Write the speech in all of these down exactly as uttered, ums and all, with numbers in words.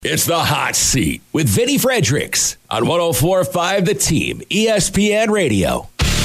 It's the Hot Seat with Vinny Fredericks on one oh four point five The Team, E S P N Radio.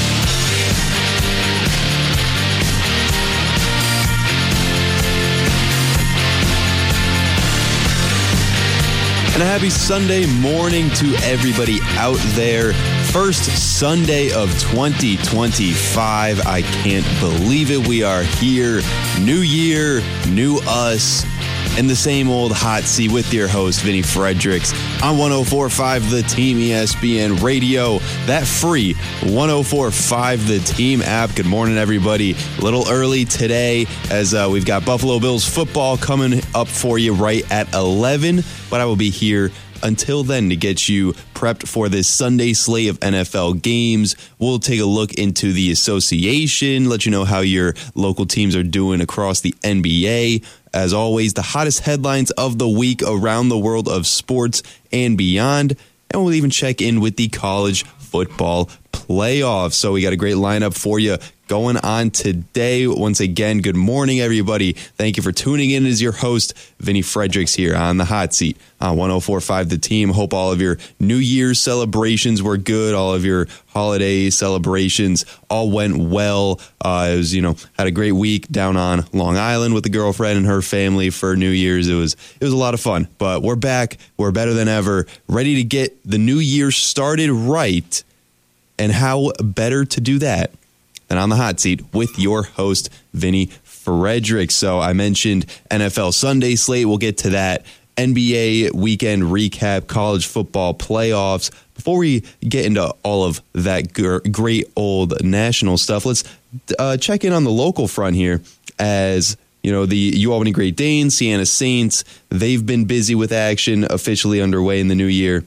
And a happy Sunday morning to everybody out there. First Sunday of twenty twenty-five. I can't believe it. We are here. New year, new us. And the same old hot seat with your host, Vinny Fredericks, on one oh four point five The Team, E S P N Radio. That free one oh four point five The Team app. Good morning, everybody. A little early today as uh, we've got Buffalo Bills football coming up for you right at eleven. But I will be here until then to get you prepped for this Sunday slate of N F L games. We'll take a look into the association, let you know how your local teams are doing across the N B A. As always, the hottest headlines of the week around the world of sports and beyond. And we'll even check in with the college football playoffs. So we got a great lineup for you going on today. Once again, good morning, everybody. Thank you for tuning in as your host, Vinny Fredericks, here on the Hot Seat on one oh four point five The Team. Hope all of your New Year's celebrations were good. All of your holiday celebrations all went well. Uh, it was, you know, had a great week down on Long Island with the girlfriend and her family for New Year's. It was it was a lot of fun. But we're back. We're better than ever. Ready to get the new year started right. And how better to do that than on the hot seat with your host, Vinny Fredericks. So I mentioned N F L Sunday slate. We'll get to that. N B A weekend recap, college football playoffs. Before we get into all of that g- great old national stuff, let's uh, check in on the local front here. As you know, the UAlbany Great Danes, Siena Saints, they've been busy with action officially underway in the new year.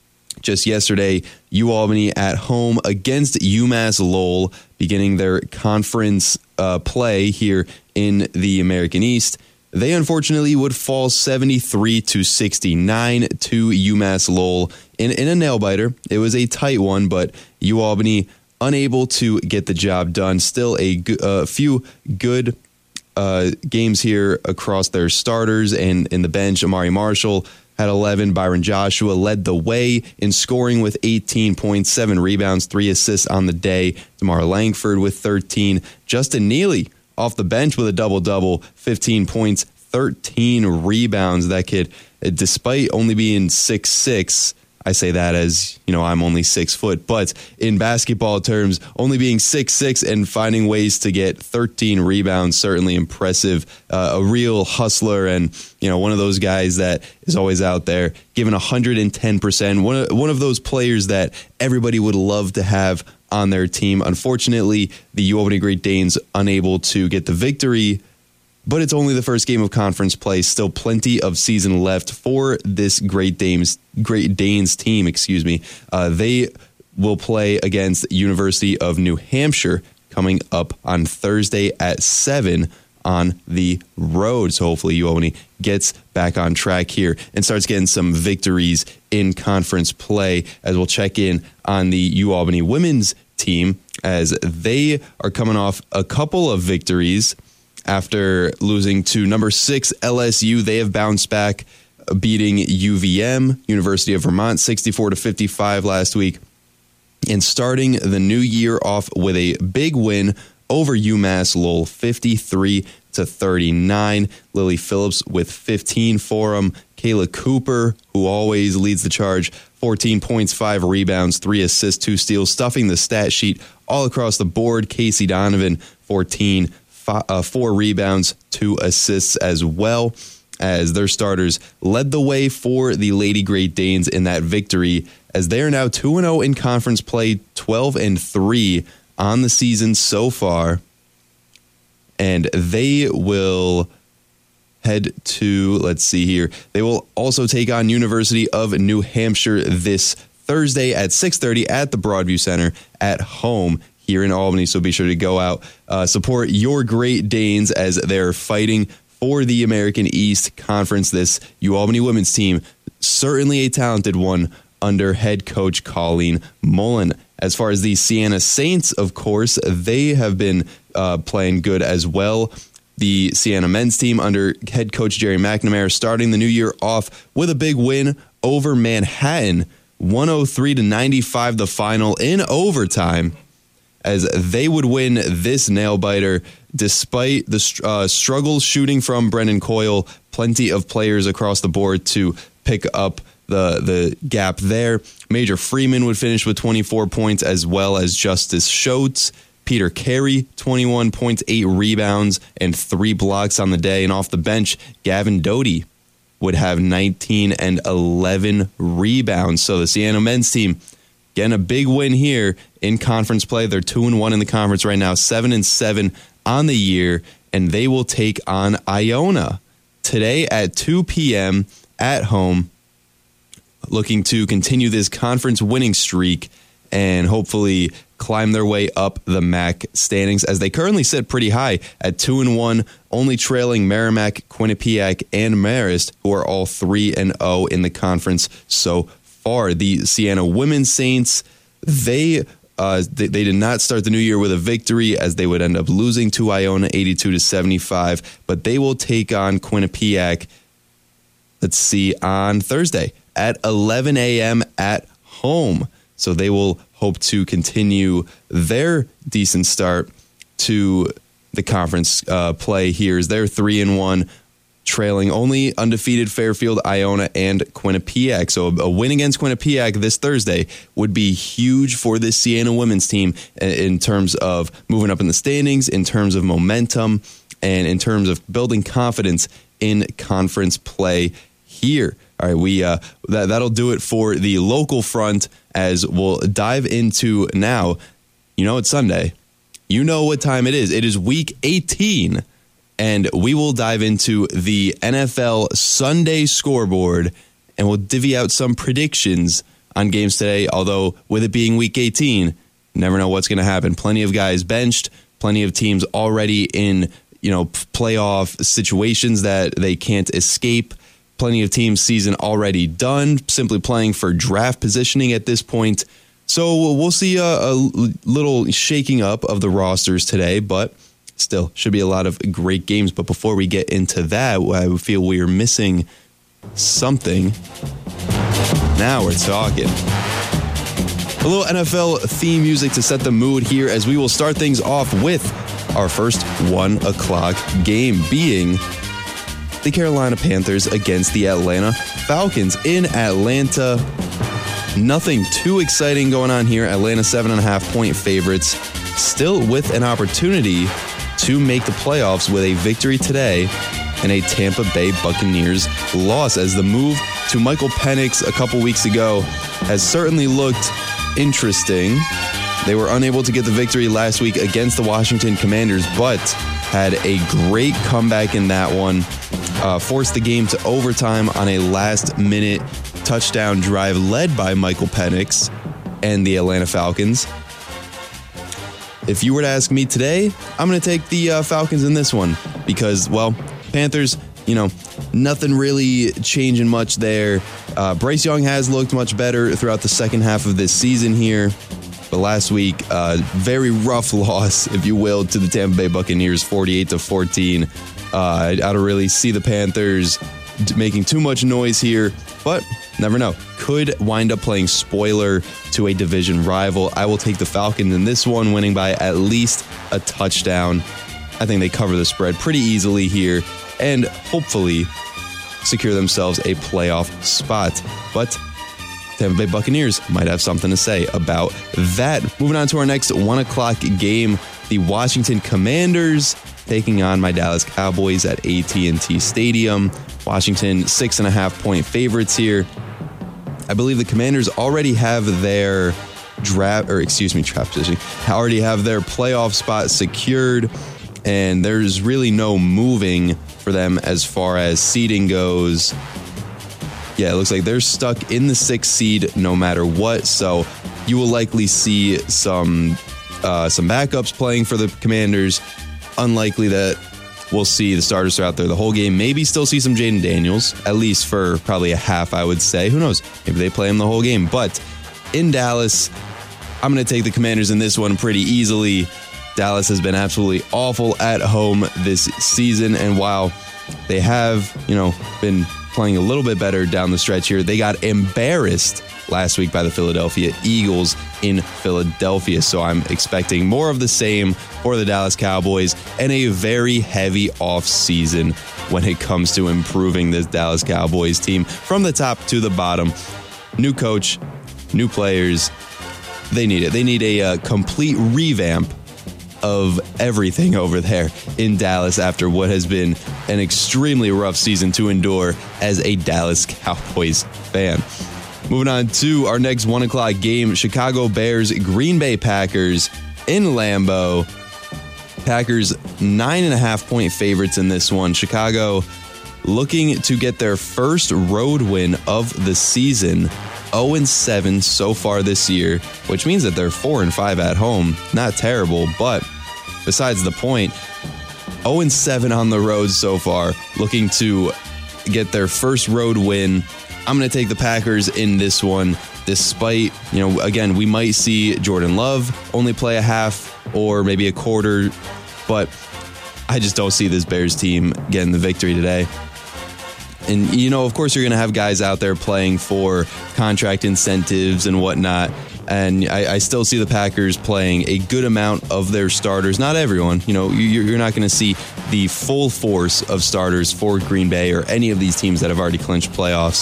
Just yesterday, UAlbany at home against UMass Lowell, beginning their conference uh, play here in the American East. They unfortunately would fall seventy-three to sixty-nine to UMass Lowell in, in a nail-biter. It was a tight one, but UAlbany unable to get the job done. Still a g- uh, few good uh, games here across their starters and in the bench. Amari Marshall had eleven. Byron Joshua led the way in scoring with eighteen points, seven rebounds, three assists on the day. DeMar Langford with thirteen. Justin Neely off the bench with a double-double, fifteen points, thirteen rebounds. That kid, despite only being six six, I say that as, you know, I'm only six foot, but in basketball terms, only being six six and finding ways to get thirteen rebounds, certainly impressive. Uh, a real hustler and, you know, one of those guys that is always out there giving one hundred ten percent. One of, one of those players that everybody would love to have on their team. Unfortunately, the UAlbany Great Danes unable to get the victory. But it's only the first game of conference play. Still plenty of season left for this Great Danes, Great Danes team. Excuse me. Uh, they will play against University of New Hampshire coming up on Thursday at seven on the road. So hopefully UAlbany gets back on track here and starts getting some victories in conference play. As we'll check in on the UAlbany women's team as they are coming off a couple of victories. After losing to number six L S U, they have bounced back, beating U V M, University of Vermont, sixty-four to fifty-five last week, and starting the new year off with a big win over UMass Lowell, fifty-three to thirty-nine. Lily Phillips with fifteen for them. Kayla Cooper, who always leads the charge, fourteen points, five rebounds, three assists, two steals, stuffing the stat sheet all across the board. Casey Donovan, fourteen. Uh, four rebounds, two assists as well, as their starters led the way for the Lady Great Danes in that victory, as they are now two and oh in conference play, twelve and three on the season so far. And they will head to, let's see here, they will also take on University of New Hampshire this Thursday at six thirty at the Broadview Center at home here in Albany. So be sure to go out, uh, support your Great Danes as they're fighting for the American East Conference. This UAlbany women's team, certainly a talented one under head coach Colleen Mullen. As far as the Siena Saints, of course, they have been uh, playing good as well. The Siena men's team under head coach Jerry McNamara starting the new year off with a big win over Manhattan, one oh three to ninety-five the final in overtime, as they would win this nail-biter despite the uh, struggle shooting from Brendan Coyle. Plenty of players across the board to pick up the the gap there. Major Freeman would finish with twenty-four points, as well as Justice Schultz. Peter Carey, twenty-one points, eight rebounds, and three blocks on the day. And off the bench, Gavin Doty would have nineteen and eleven rebounds. So the Siena men's team getting a big win here in conference play. They're two and one in the conference right now, seven and seven on the year, and they will take on Iona today at two p.m. at home, looking to continue this conference winning streak and hopefully climb their way up the M A C standings, as they currently sit pretty high at two and one, only trailing Merrimack, Quinnipiac, and Marist, who are all three and zero in the conference so far. The Siena Women's Saints, they uh, they, they did not start the new year with a victory, as they would end up losing to Iona eighty-two to seventy-five, but they will take on Quinnipiac, let's see, on Thursday at eleven a.m. at home. So they will hope to continue their decent start to the conference uh, play here, as they're three and one, trailing only undefeated Fairfield, Iona, and Quinnipiac. So a win against Quinnipiac this Thursday would be huge for this Siena women's team in terms of moving up in the standings, in terms of momentum, and in terms of building confidence in conference play here. All right, we uh, that, that'll do it for the local front, as we'll dive into now. You know, it's Sunday. You know what time it is. It is week eighteen, and we will dive into the N F L Sunday scoreboard, and we'll divvy out some predictions on games today, although with it being week eighteen, never know what's going to happen. Plenty of guys benched, plenty of teams already in, you know, playoff situations that they can't escape. Plenty of teams' season already done, simply playing for draft positioning at this point. So we'll see a, a little shaking up of the rosters today, but still should be a lot of great games. But before we get into that, I feel we are missing something. Now we're talking. A little N F L theme music to set the mood here, as we will start things off with our first one o'clock game being the Carolina Panthers against the Atlanta Falcons in Atlanta. Nothing too exciting going on here. Atlanta seven and a half point favorites, still with an opportunity to make the playoffs with a victory today and a Tampa Bay Buccaneers loss, as the move to Michael Penix a couple weeks ago has certainly looked interesting. They were unable to get the victory last week against the Washington Commanders, but had a great comeback in that one. Uh, forced the game to overtime on a last-minute touchdown drive led by Michael Penix and the Atlanta Falcons. If you were to ask me today, I'm going to take the uh, Falcons in this one because, well, Panthers, you know, nothing really changing much there. Uh, Bryce Young has looked much better throughout the second half of this season here. But last week, uh, very rough loss, if you will, to the Tampa Bay Buccaneers, forty-eight to fourteen. Uh, I, I don't really see the Panthers making too much noise here, but never know. Could wind up playing spoiler to a division rival. I will take the Falcons in this one, winning by at least a touchdown. I think they cover the spread pretty easily here and hopefully secure themselves a playoff spot. But Tampa Bay Buccaneers might have something to say about that. Moving on to our next one o'clock game, the Washington Commanders taking on my Dallas Cowboys at A T and T Stadium. Washington six and a half point favorites here. I believe the Commanders already have their draft, or excuse me, draft position, already have their playoff spot secured, and there's really no moving for them as far as seeding goes. Yeah, it looks like they're stuck in the sixth seed no matter what, so you will likely see some uh, some backups playing for the Commanders. Unlikely that we'll see the starters throughout there the whole game. Maybe still see some Jaden Daniels, at least for probably a half, I would say. Who knows? Maybe they play him the whole game. But in Dallas, I'm going to take the Commanders in this one pretty easily. Dallas has been absolutely awful at home this season, and while they have, you know, been playing a little bit better down the stretch here, they got embarrassed last week by the Philadelphia Eagles in Philadelphia. So I'm expecting more of the same for the Dallas Cowboys and a very heavy offseason when it comes to improving this Dallas Cowboys team from the top to the bottom. New coach, new players. They need it. They need a uh, complete revamp of everything over there in Dallas after what has been an extremely rough season to endure as a Dallas Cowboys fan. Moving on to our next one o'clock game, Chicago Bears, Green Bay Packers in Lambeau. Packers nine and a half point favorites in this one. Chicago looking to get their first road win of the season. oh and seven so far this year, which means that they're four and five at home. Not terrible, but besides the point, oh and seven on the road so far, looking to get their first road win. I'm going to take the Packers in this one, despite, you know, again, we might see Jordan Love only play a half or maybe a quarter, but I just don't see this Bears team getting the victory today. And, you know, of course, you're going to have guys out there playing for contract incentives and whatnot. And I, I still see the Packers playing a good amount of their starters. Not everyone. You know, you're not going to see the full force of starters for Green Bay or any of these teams that have already clinched playoffs.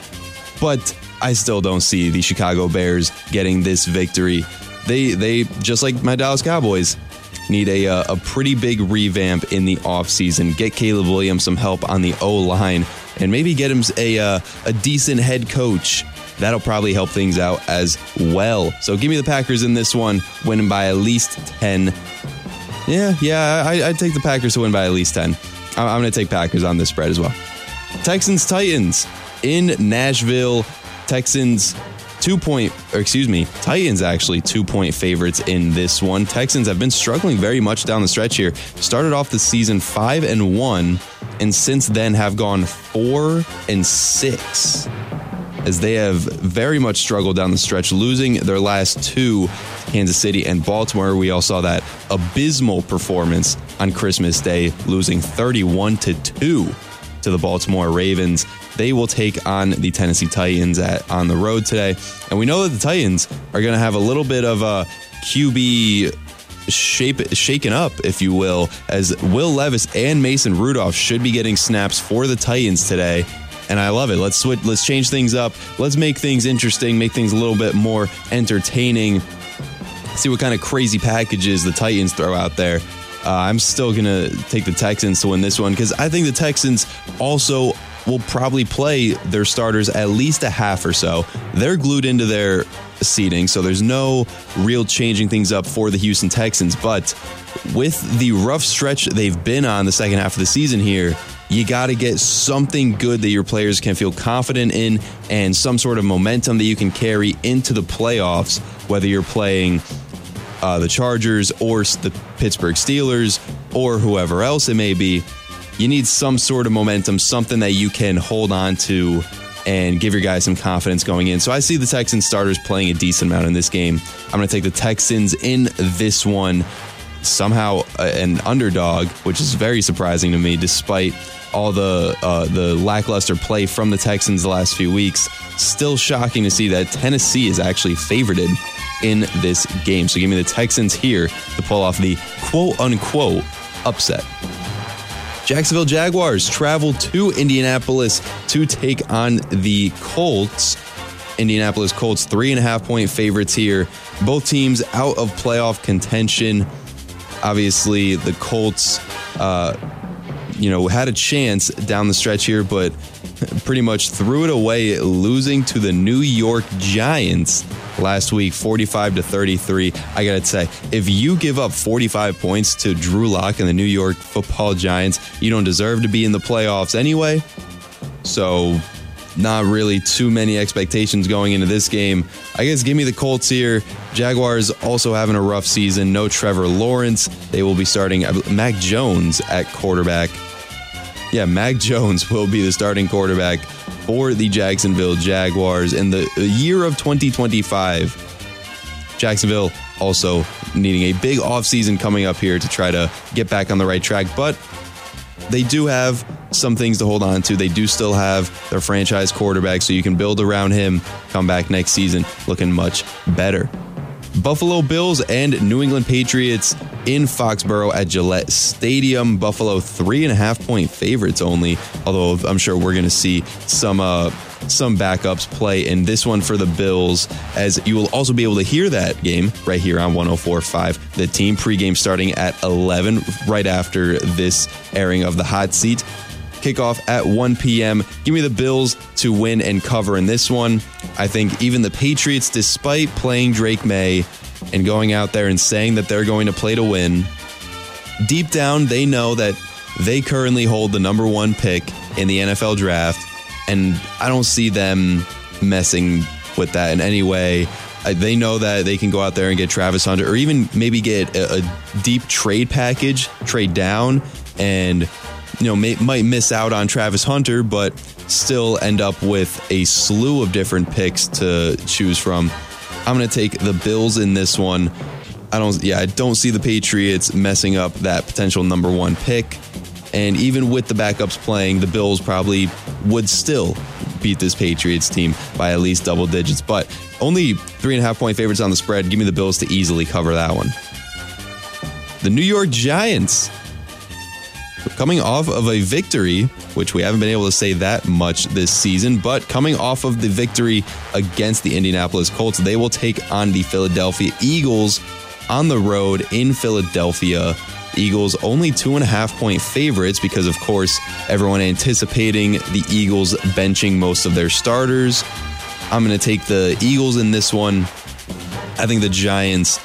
But I still don't see the Chicago Bears getting this victory. They, they just like my Dallas Cowboys, need a a pretty big revamp in the offseason. Get Caleb Williams some help on the O-line, and maybe get him a, a, a decent head coach. That'll probably help things out as well. So give me the Packers in this one, winning by at least ten. Yeah, yeah, I, I'd take the Packers to win by at least ten. I'm, I'm going to take Packers on this spread as well. Texans-Titans in Nashville. Texans two point, or excuse me, Titans actually two-point favorites in this one. Texans have been struggling very much down the stretch here. Started off the season five and one, and since then have gone four and six, as they have very much struggled down the stretch, losing their last two, Kansas City and Baltimore. We all saw that abysmal performance on Christmas Day, losing thirty-one to two to the Baltimore Ravens. They will take on the Tennessee Titans at on the road today. And we know that the Titans are going to have a little bit of a Q B shape shaken up, if you will, as Will Levis and Mason Rudolph should be getting snaps for the Titans today. And I love it. Let's switch, let's change things up. Let's make things interesting, make things a little bit more entertaining. See what kind of crazy packages the Titans throw out there. Uh, I'm still going to take the Texans to win this one because I think the Texans also will probably play their starters at least a half or so. They're glued into their seating, so there's no real changing things up for the Houston Texans. But with the rough stretch they've been on the second half of the season here, you got to get something good that your players can feel confident in and some sort of momentum that you can carry into the playoffs, whether you're playing uh, the Chargers or the Pittsburgh Steelers or whoever else it may be. You need some sort of momentum, something that you can hold on to and give your guys some confidence going in. So I see the Texans starters playing a decent amount in this game. I'm going to take the Texans in this one. Somehow an underdog, which is very surprising to me, despite all the uh, the lackluster play from the Texans the last few weeks. Still shocking to see that Tennessee is actually favorited in this game. So give me the Texans here to pull off the quote-unquote upset. Jacksonville Jaguars travel to Indianapolis to take on the Colts. Indianapolis Colts, three and a half point favorites here. Both teams out of playoff contention. Obviously, the Colts, uh, you know, had a chance down the stretch here, but pretty much threw it away, losing to the New York Giants last week, forty-five to thirty-three. I gotta say, if you give up forty-five points to Drew Lock and the New York Football Giants, you don't deserve to be in the playoffs anyway. So, not really too many expectations going into this game. I guess give me the Colts here. Jaguars also having a rough season. No Trevor Lawrence. They will be starting Mac Jones at quarterback. Yeah, Mac Jones will be the starting quarterback for the Jacksonville Jaguars in the year of twenty twenty-five. Jacksonville also needing a big offseason coming up here to try to get back on the right track. But they do have some things to hold on to. They do still have their franchise quarterback, so you can build around him, come back next season looking much better. Buffalo Bills and New England Patriots in Foxborough at Gillette Stadium. Buffalo three and a half point favorites only, although I'm sure we're going to see some uh, some backups play in this one for the Bills, as you will also be able to hear that game right here on one oh four point five. The team pregame starting at eleven, right after this airing of the Hot Seat. Kickoff at one p.m. Give me the Bills to win and cover in this one. I think even the Patriots, despite playing Drake May and going out there and saying that they're going to play to win, deep down they know that they currently hold the number one pick in the N F L draft, and I don't see them messing with that in any way. They know that they can go out there and get Travis Hunter, or even maybe get a, a deep trade package, trade down, and you know, may, might miss out on Travis Hunter, but still end up with a slew of different picks to choose from. I'm going to take the Bills in this one. I don't, yeah, I don't see the Patriots messing up that potential number one pick. And even with the backups playing, the Bills probably would still beat this Patriots team by at least double digits. But only three and a half point favorites on the spread. Give me the Bills to easily cover that one. The New York Giants, coming off of a victory, which we haven't been able to say that much this season, but coming off of the victory against the Indianapolis Colts, they will take on the Philadelphia Eagles on the road in Philadelphia. Eagles only two and a half point favorites because, of course, everyone anticipating the Eagles benching most of their starters. I'm going to take the Eagles in this one. I think the Giants,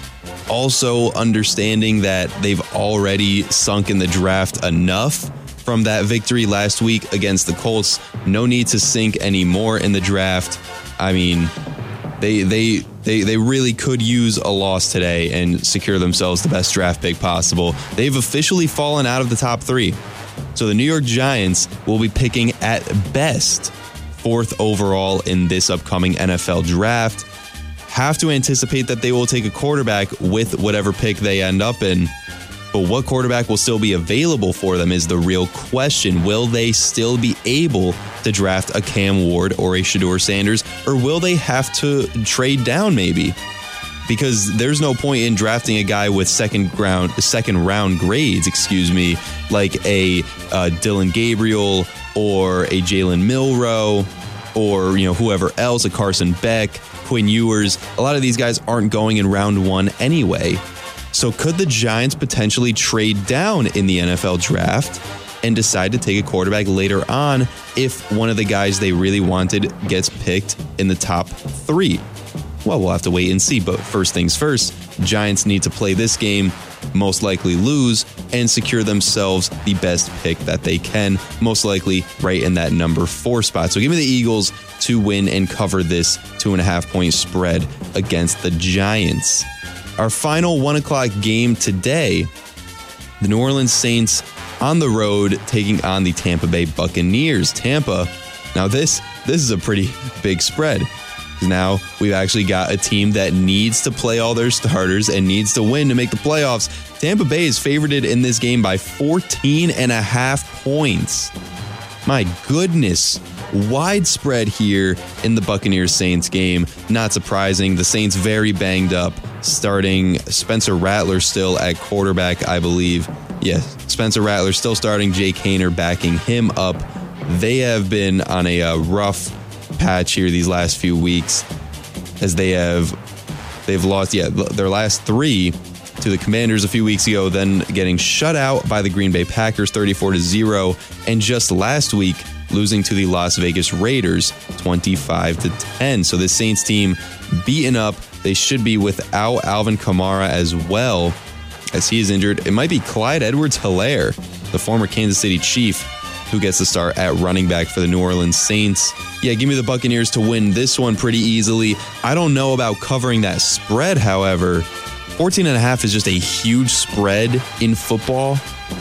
also understanding that they've already sunk in the draft enough from that victory last week against the Colts. No need to sink anymore in the draft. I mean, they they they they really could use a loss today and secure themselves the best draft pick possible. They've officially fallen out of the top three. So the New York Giants will be picking at best fourth overall in this upcoming N F L draft. Have to anticipate that they will take a quarterback with whatever pick they end up in. But what quarterback will still be available for them is the real question. Will they still be able to draft a Cam Ward or a Shedeur Sanders, or will they have to trade down maybe? Because there's no point in drafting a guy with second round, second round grades, excuse me, like a uh, Dylan Gabriel or a Jalen Milroe or, you know, whoever else, a Carson Beck, Quinn Ewers. A lot of these guys aren't going in round one anyway. So could the Giants potentially trade down in the N F L draft and decide to take a quarterback later on if one of the guys they really wanted gets picked in the top three? Well, we'll have to wait and see. But first things first, Giants need to play this game, most likely lose, and secure themselves the best pick that they can, most likely right in that number four spot. So give me the Eagles to win and cover this two and a half point spread against the Giants. Our final one o'clock game today, the New Orleans Saints on the road taking on the Tampa Bay Buccaneers. Tampa, now this this is a pretty big spread. Now we've actually got a team that needs to play all their starters and needs to win to make the playoffs. Tampa Bay is favorited in this game by fourteen and a half points. My goodness. Widespread here in the Buccaneers-Saints game. Not surprising. The Saints very banged up, starting Spencer Rattler still at quarterback, I believe. Yes, Spencer Rattler still starting, Jake Haener backing him up. They have been on a uh, rough patch here these last few weeks, as they have they've lost yeah their last three to the Commanders a few weeks ago, then getting shut out by the Green Bay Packers thirty-four to zero, and just last week losing to the Las Vegas Raiders twenty-five to ten. So this Saints team beaten up. They should be without Alvin Kamara as well, as he is injured. It might be Clyde Edwards-Helaire, the former Kansas City Chief, who gets the start at running back for the New Orleans Saints. Yeah, give me the Buccaneers to win this one pretty easily. I don't know about covering that spread, however. fourteen and a half is just a huge spread in football.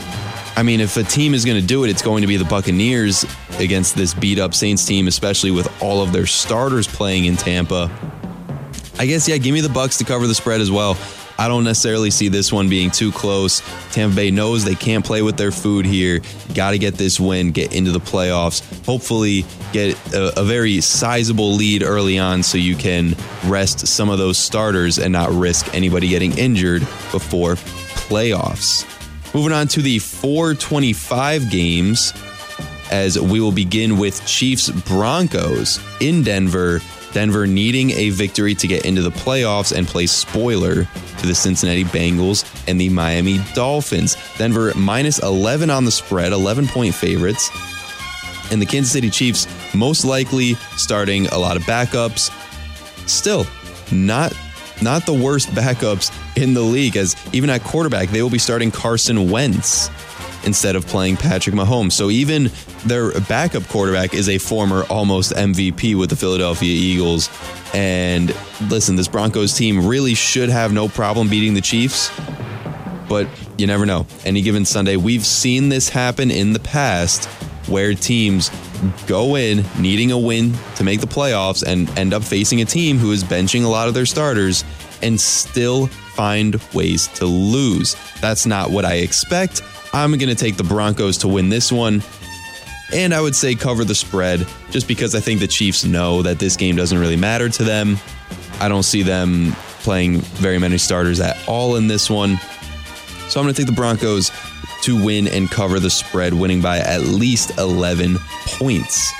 I mean, if a team is going to do it, it's going to be the Buccaneers against this beat-up Saints team, especially with all of their starters playing in Tampa. I guess, yeah, give me the Bucs to cover the spread as well. I don't necessarily see this one being too close. Tampa Bay knows they can't play with their food here. Got to get this win, get into the playoffs. Hopefully get a, a very sizable lead early on so you can rest some of those starters and not risk anybody getting injured before playoffs. Moving on to the four twenty-five games, as we will begin with Chiefs-Broncos in Denver. Denver needing a victory to get into the playoffs and play spoiler to the Cincinnati Bengals and the Miami Dolphins. Denver minus eleven on the spread, eleven-point favorites. And the Kansas City Chiefs most likely starting a lot of backups. Still, not, not the worst backups in the league, as even at quarterback, they will be starting Carson Wentz instead of playing Patrick Mahomes. So even their backup quarterback is a former almost M V P with the Philadelphia Eagles. And listen, this Broncos team really should have no problem beating the Chiefs, but you never know. Any given Sunday, we've seen this happen in the past where teams go in needing a win to make the playoffs and end up facing a team who is benching a lot of their starters and still find ways to lose. That's not what I expect. I'm going to take the Broncos to win this one, and I would say cover the spread just because I think the Chiefs know that this game doesn't really matter to them. I don't see them playing very many starters at all in this one. So I'm going to take the Broncos to win and cover the spread, winning by at least eleven points.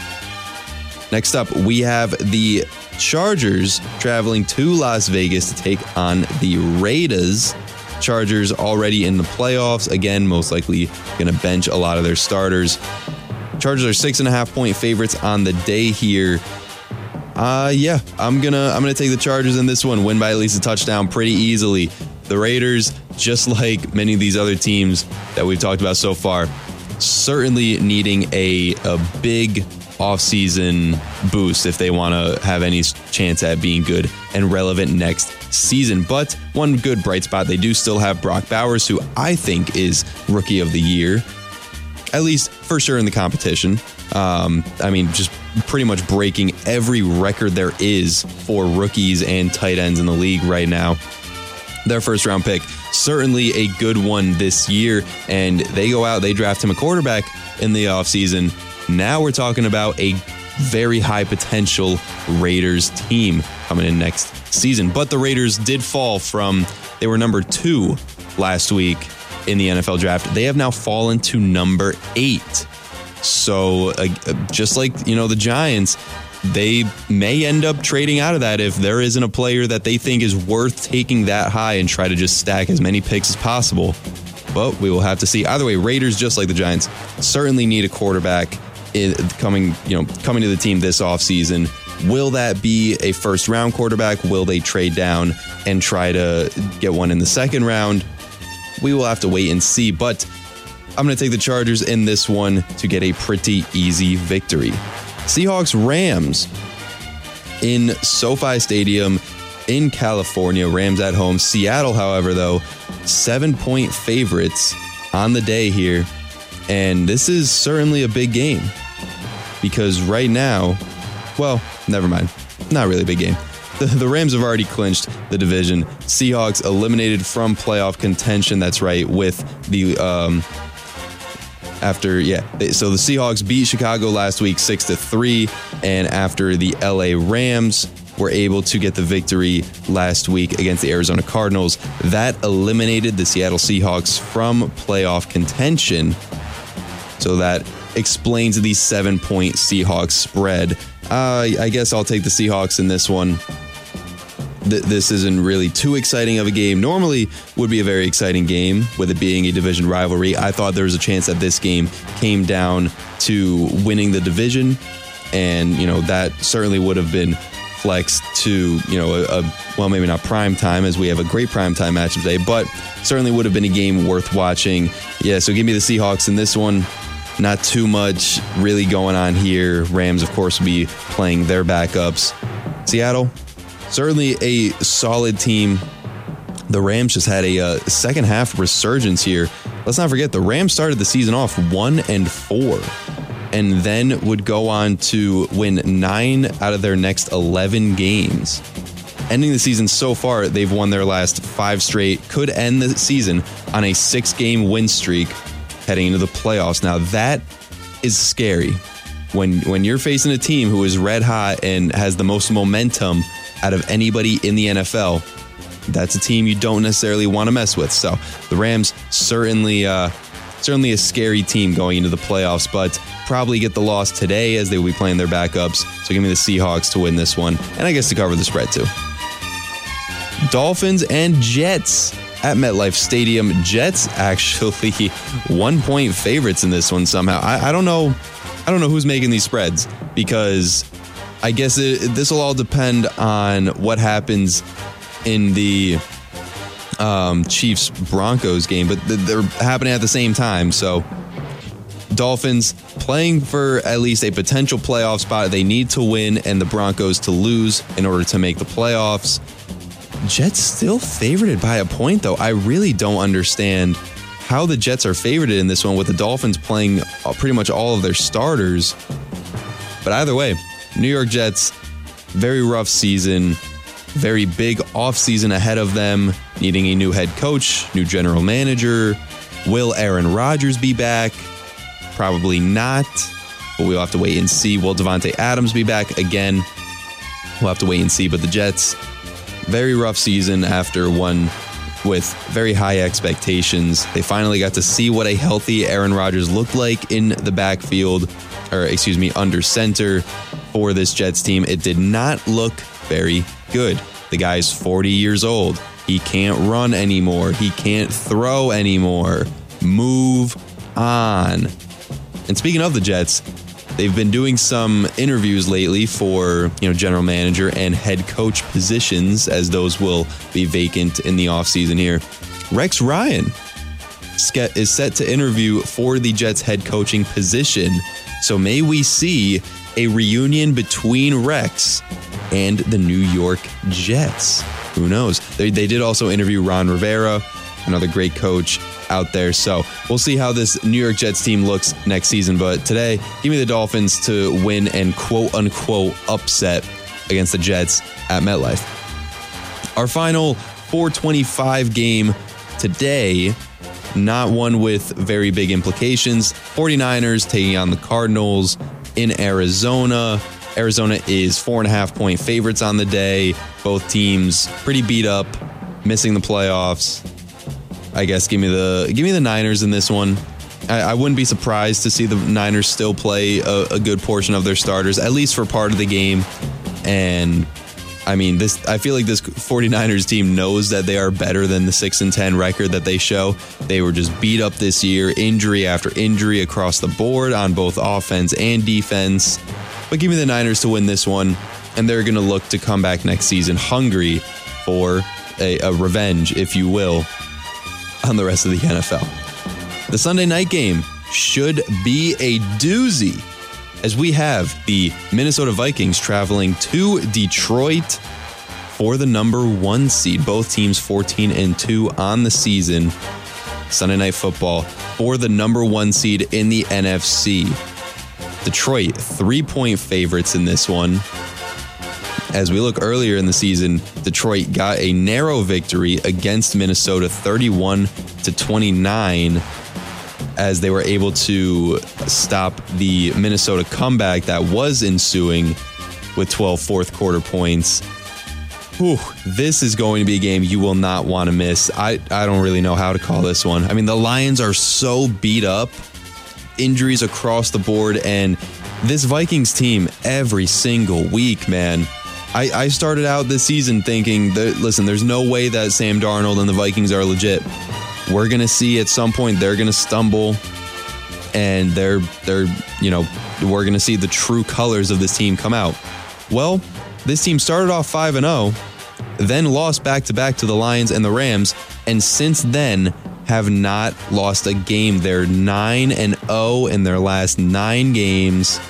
Next up, we have the Chargers traveling to Las Vegas to take on the Raiders. Chargers already in the playoffs. Again, most likely going to bench a lot of their starters. Chargers are six and a half point favorites on the day here. Uh, yeah, I'm gonna I'm gonna take the Chargers in this one. Win by at least a touchdown pretty easily. The Raiders, just like many of these other teams that we've talked about so far, certainly needing a a big offseason boost if they want to have any chance at being good and relevant next season. But one good bright spot, they do still have Brock Bowers, who I think is Rookie of the Year, at least for sure in the competition. Um, I mean, just pretty much breaking every record there is for rookies and tight ends in the league right now. Their first round pick, certainly a good one this year, and they go out, they draft him a quarterback in the offseason. Now we're talking about a very high potential Raiders team coming in next season. But the Raiders did fall from, they were number two last week in the N F L draft. They have now fallen to number eight. So uh, just like, you know, the Giants, they may end up trading out of that if there isn't a player that they think is worth taking that high and try to just stack as many picks as possible. But we will have to see. Either way, Raiders, just like the Giants, certainly need a quarterback in coming, you know, coming to the team this offseason. Will that be a first round quarterback? Will they trade down and try to get one in the second round? We will have to wait and see. But I'm going to take the Chargers in this one to get a pretty easy victory. Seahawks Rams in SoFi Stadium in California. Rams at home. Seattle, however, though, seven point favorites on the day here. And this is certainly a big game because right now, well, never mind. Not really a big game. The, the Rams have already clinched the division. Seahawks eliminated from playoff contention. That's right, with the um, after yeah. So the Seahawks beat Chicago last week six to three, and after the L A Rams were able to get the victory last week against the Arizona Cardinals, that eliminated the Seattle Seahawks from playoff contention. So that explains the seven-point Seahawks spread. Uh, I guess I'll take the Seahawks in this one. Th- this isn't really too exciting of a game. Normally would be a very exciting game with it being a division rivalry. I thought there was a chance that this game came down to winning the division, and you know that certainly would have been flexed to you know a, a well maybe not prime time, as we have a great prime time match today, but certainly would have been a game worth watching. Yeah, so give me the Seahawks in this one. Not too much really going on here. Rams, of course, will be playing their backups. Seattle, certainly a solid team. The Rams just had a uh, second half resurgence here. Let's not forget, the Rams started the season off one and four, and then would go on to win nine out of their next eleven games. Ending the season so far, they've won their last five straight. Could end the season on a six-game win streak heading into the playoffs. Now, that is scary. When when you're facing a team who is red hot and has the most momentum out of anybody in the N F L, that's a team you don't necessarily want to mess with. So the Rams certainly uh, certainly a scary team going into the playoffs, but probably get the loss today as they will be playing their backups. So give me the Seahawks to win this one, and I guess to cover the spread too. Dolphins and Jets at MetLife Stadium. Jets actually one-point favorites in this one somehow. I, I don't know. I don't know who's making these spreads, because I guess it, this will all depend on what happens in the um, Chiefs-Broncos game, but they're happening at the same time. So Dolphins playing for at least a potential playoff spot. They need to win and the Broncos to lose in order to make the playoffs. Jets still favored by a point, though. I really don't understand how the Jets are favored in this one with the Dolphins playing pretty much all of their starters. But either way, New York Jets, very rough season, very big offseason ahead of them, needing a new head coach, new general manager. Will Aaron Rodgers be back? Probably not, but we'll have to wait and see. Will Devontae Adams be back again? We'll have to wait and see. But the Jets, very rough season after one with very high expectations. They finally got to see what a healthy Aaron Rodgers looked like in the backfield, or excuse me, under center for this Jets team. It did not look very good. The guy's forty years old. He can't run anymore. He can't throw anymore. Move on. And speaking of the Jets, they've been doing some interviews lately for, you know, general manager and head coach positions, as those will be vacant in the offseason here. Rex Ryan is set to interview for the Jets head coaching position. So may we see a reunion between Rex and the New York Jets? Who knows? They, they did also interview Ron Rivera, another great coach out there. So we'll see how this New York Jets team looks next season. But today, give me the Dolphins to win and quote unquote upset against the Jets at MetLife. Our final four twenty-five game today, not one with very big implications. 49ers taking on the Cardinals in Arizona. Arizona is four and a half point favorites on the day. Both teams pretty beat up, missing the playoffs. I guess give me the give me the Niners in this one. I, I wouldn't be surprised to see the Niners still play a, a good portion of their starters, at least for part of the game. And I mean, this I feel like this 49ers team knows that they are better than the six and ten record that they show. They were just beat up this year, injury after injury across the board on both offense and defense. But give me the Niners to win this one, and they're going to look to come back next season hungry for a, a revenge, if you will, on the rest of the N F L. The Sunday night game should be a doozy, as we have the Minnesota Vikings traveling to Detroit for the number one seed. Both teams fourteen and two on the season. Sunday Night Football for the number one seed in the N F C. Detroit, three-point favorites in this one. As we look earlier in the season, Detroit got a narrow victory against Minnesota, thirty-one to twenty-nine, as they were able to stop the Minnesota comeback that was ensuing with twelve fourth quarter points. Whew, this is going to be a game you will not want to miss. I, I don't really know how to call this one. I mean, the Lions are so beat up, injuries across the board, and this Vikings team every single week, man. I, I started out this season thinking that, listen, there's no way that Sam Darnold and the Vikings are legit. We're going to see at some point they're going to stumble, and they're, they're, you know, we're going to see the true colors of this team come out. Well, this team started off five and oh, then lost back-to-back to the Lions and the Rams, and since then have not lost a game. They're nine and oh in their last nine games.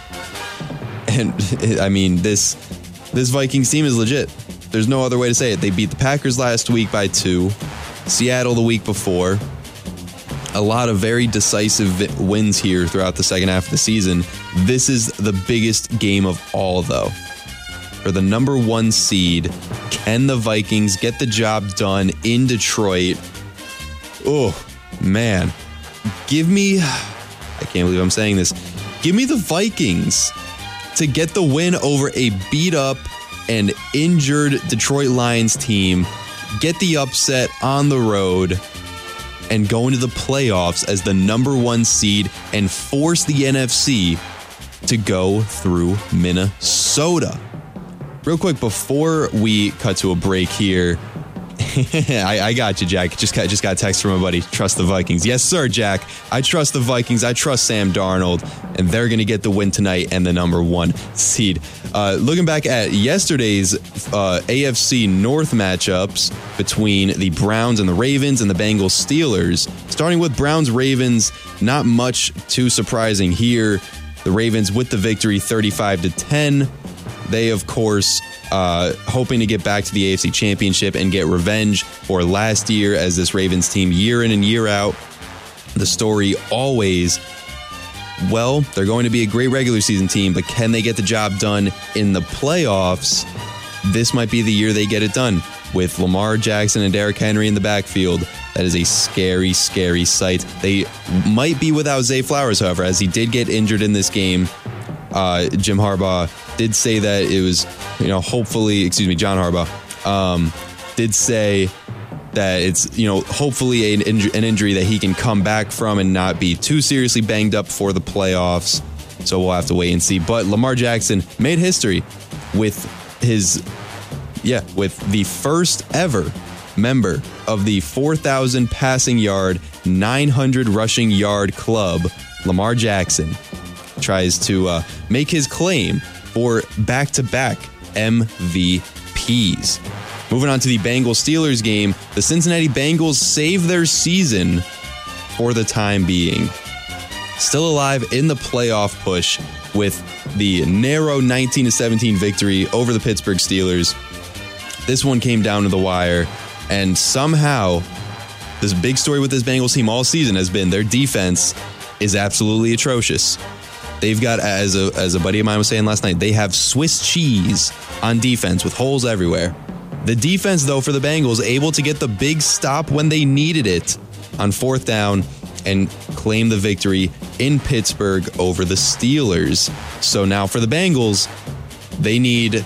And, I mean, this... This Vikings team is legit. There's no other way to say it. They beat the Packers last week by two. Seattle the week before. A lot of very decisive wins here throughout the second half of the season. This is the biggest game of all, though. for the number one seed. Can the Vikings get the job done in Detroit? Oh, man. Give me, I can't believe I'm saying this. Give me the Vikings to get the win over a beat-up and injured Detroit Lions team, get the upset on the road, and go into the playoffs as the number one seed and force the N F C to go through Minnesota. Real quick, before we cut to a break here, I, I got you, Jack. Just got, just got a text from a buddy. Trust the Vikings. Yes, sir, Jack. I trust the Vikings. I trust Sam Darnold, and they're going to get the win tonight and the number one seed. Uh, looking back at yesterday's uh, A F C North matchups between the Browns and the Ravens and the Bengals Steelers, starting with Browns-Ravens, not much too surprising here. The Ravens with the victory, thirty-five to ten. They, of course, uh, hoping to get back to the A F C Championship and get revenge for last year as this Ravens team, year in and year out. The story always, well, they're going to be a great regular season team, but can they get the job done in the playoffs? This might be the year they get it done. With Lamar Jackson and Derrick Henry in the backfield, that is a scary, scary sight. They might be without Zay Flowers, however, as he did get injured in this game. Uh, Jim Harbaugh did say that it was, you know, hopefully, excuse me, John Harbaugh um, did say that it's, you know, hopefully an, inju- an injury that he can come back from and not be too seriously banged up for the playoffs. So we'll have to wait and see. But Lamar Jackson made history with his, yeah, with the first ever member of the four thousand passing yard, nine hundred rushing yard club. Lamar Jackson tries to uh, make his claim for back-to-back M V Ps. Moving on to the Bengals-Steelers game, the Cincinnati Bengals save their season for the time being. Still alive in the playoff push with the narrow nineteen to seventeen victory over the Pittsburgh Steelers. This one came down to the wire, and somehow this big story with this Bengals team all season has been their defense is absolutely atrocious. They've got, as a as a buddy of mine was saying last night, they have Swiss cheese on defense with holes everywhere. The defense, though, for the Bengals, able to get the big stop when they needed it on fourth down and claim the victory in Pittsburgh over the Steelers. So now for the Bengals, they need,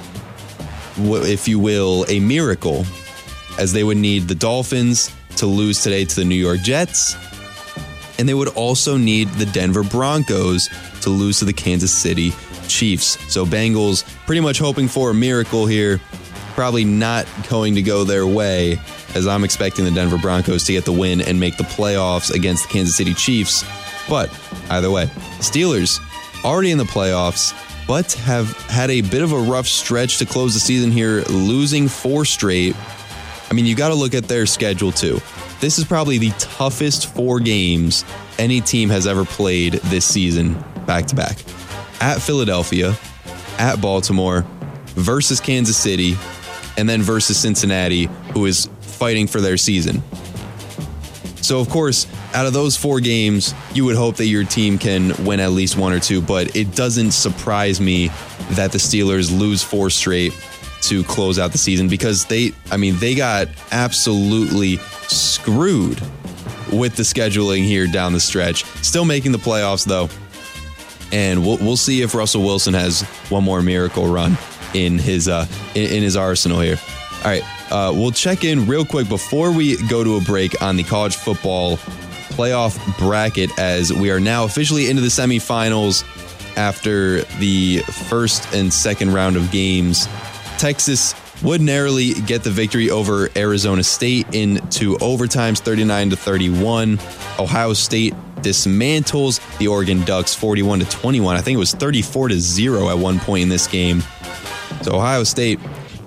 if you will, a miracle, as they would need the Dolphins to lose today to the New York Jets, and they would also need the Denver Broncos to lose to the Kansas City Chiefs. So Bengals pretty much hoping for a miracle here. Probably not going to go their way, as I'm expecting the Denver Broncos to get the win and make the playoffs against the Kansas City Chiefs. But either way, Steelers already in the playoffs, but have had a bit of a rough stretch to close the season here, losing four straight. I mean, you got to look at their schedule too. This is probably the toughest four games any team has ever played this season, back to back. At Philadelphia, at Baltimore, versus Kansas City, and then versus Cincinnati, who is fighting for their season. So, of course, out of those four games, you would hope that your team can win at least one or two, but it doesn't surprise me that the Steelers lose four straight to close out the season, because they, I mean, they got absolutely screwed with the scheduling here down the stretch. Still making the playoffs, though, and we'll we'll see if Russell Wilson has one more miracle run in his uh in, in his arsenal here. All right, uh, we'll check in real quick before we go to a break on the college football playoff bracket, as we are now officially into the semifinals after the first and second round of games. Texas would narrowly get the victory over Arizona State into overtimes, thirty-nine to thirty-one. Ohio State dismantles the Oregon Ducks, forty-one to twenty-one. I think it was thirty-four to zero at one point in this game. So Ohio State,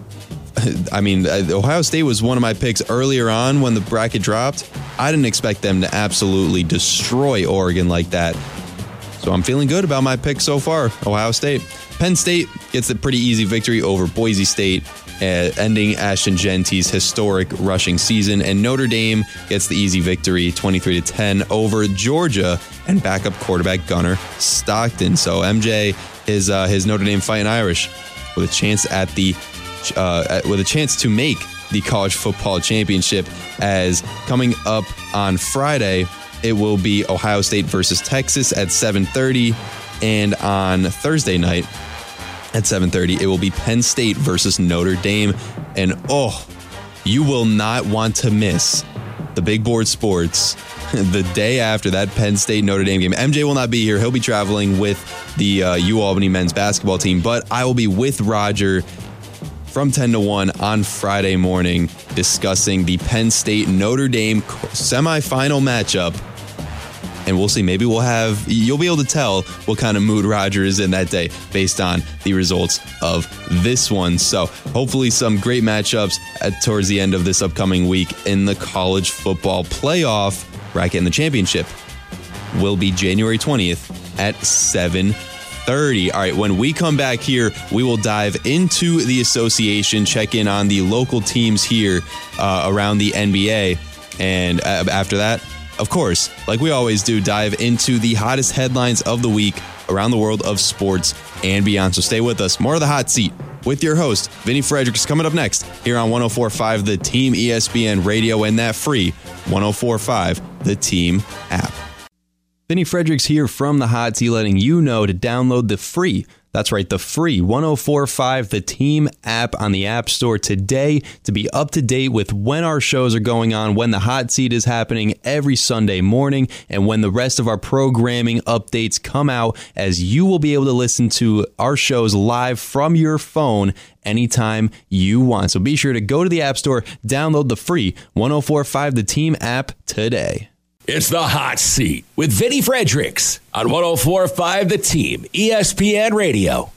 I mean, Ohio State was one of my picks earlier on when the bracket dropped. I didn't expect them to absolutely destroy Oregon like that. So I'm feeling good about my pick so far, Ohio State. Penn State gets a pretty easy victory over Boise State, uh, ending Ashton Genty's historic rushing season. And Notre Dame gets the easy victory, twenty-three to ten, over Georgia and backup quarterback Gunnar Stockton. So M J, his uh, his Notre Dame Fighting Irish, with a chance at the uh, with a chance to make the college football championship. As coming up on Friday, it will be Ohio State versus Texas at seven thirty, and on Thursday night at seven thirty, it will be Penn State versus Notre Dame. And oh, you will not want to miss the Big Board Sports the day after that Penn State Notre Dame game. M J will not be here. He'll be traveling with the uh, UAlbany men's basketball team, but I will be with Roger from ten to one on Friday morning discussing the Penn State Notre Dame semifinal matchup. And we'll see. Maybe we'll have, you'll be able to tell what kind of mood Roger is in that day based on the results of this one. So hopefully some great matchups at, towards the end of this upcoming week in the college football playoff. Bracket in the championship will be January twentieth at seven thirty. All right, when we come back here, we will dive into the association, check in on the local teams here uh, around the N B A. And uh, after that, of course, like we always do, dive into the hottest headlines of the week around the world of sports and beyond. So stay with us. More of the Hot Seat with your host, Vinny Fredericks, coming up next here on one oh four point five The Team E S P N Radio and that free one oh four point five The Team app. Vinny Fredericks here from the Hot Seat, letting you know to download the free, that's right, the free one oh four point five The Team app on the App Store today to be up to date with when our shows are going on, when the Hot Seat is happening every Sunday morning, and when the rest of our programming updates come out, as you will be able to listen to our shows live from your phone anytime you want. So be sure to go to the App Store, download the free one oh four point five The Team app today. It's the Hot Seat with Vinny Fredericks on one oh four point five The Team, E S P N Radio.